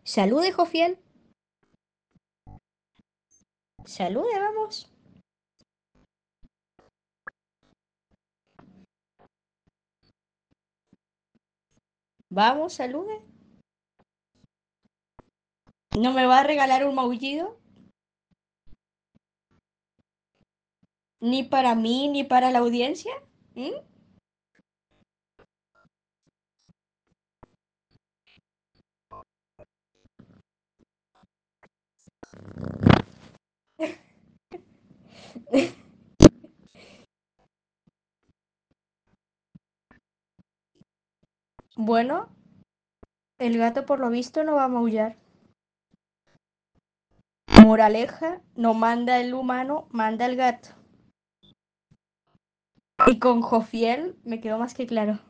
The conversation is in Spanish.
Salude, Jofiel. Salude, vamos. Vamos, salude. ¿No me va a regalar un maullido? ¿Ni para mí, ni para la audiencia? ¿Mm? Bueno, el gato por lo visto no va a maullar. Moraleja, no manda el humano, manda el gato. Y con Jofiel me quedó más que claro.